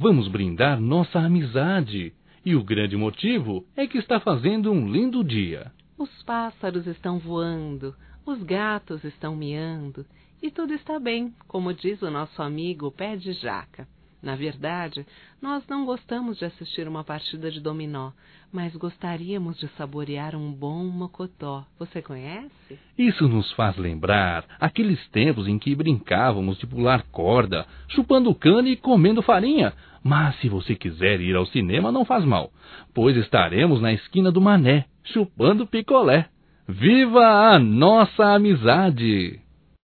Vamos brindar nossa amizade. E o grande motivo é que está fazendo um lindo dia. Os pássaros estão voando, os gatos estão miando, e tudo está bem, como diz o nosso amigo Pé de Jaca. Na verdade, nós não gostamos de assistir uma partida de dominó, mas gostaríamos de saborear um bom mocotó. Você conhece? Isso nos faz lembrar aqueles tempos em que brincávamos de pular corda, chupando cana e comendo farinha. Mas se você quiser ir ao cinema, não faz mal, pois estaremos na esquina do Mané, chupando picolé. Viva a nossa amizade!